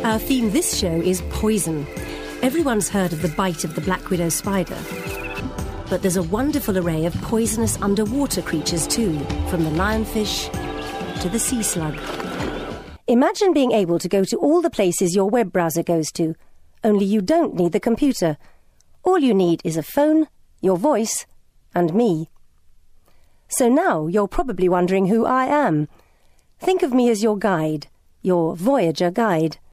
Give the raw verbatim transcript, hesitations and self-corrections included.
Our theme this show is poison. Everyone's heard of the bite of the black widow spider. But there's a wonderful array of poisonous underwater creatures too, from the lionfish to the sea slug. Imagine being able to go to all the places your web browser goes to, only you don't need the computer. All you need is a phone, your voice, and me. So now you're probably wondering who I am. Think of me as your guide, your Voyager guide.